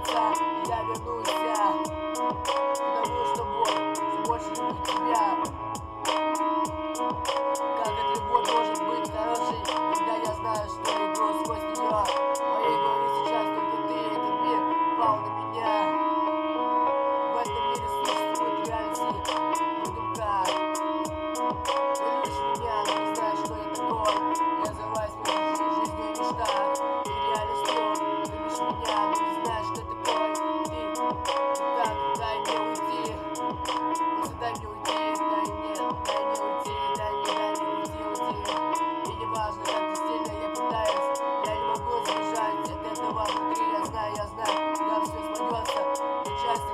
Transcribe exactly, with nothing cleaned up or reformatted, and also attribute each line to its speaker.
Speaker 1: конца я вернусь, потому что боль все больше люблю тебя. Как эта любовь может быть хорошей, когда я знаю, что иду сквозь нее. В моей голове сейчас только ты, этот мир пал на меня. В этом мире существует реальность в руках. Ты любишь меня, но не знаешь, что я такой. Я взрываюсь между жизнью и мечтах и реальностью. Ты любишь меня, но не знаешь, что я такой. Ты так, дай мне уйти. Просто дай мне уйти, дай мне, дай мне уйти, дай мне, дай мне уйти, уйти. И не важно, как ты сильно я пытаюсь, я не могу сбежать от этого внутри. Я знаю, я знаю, когда все спадется на части.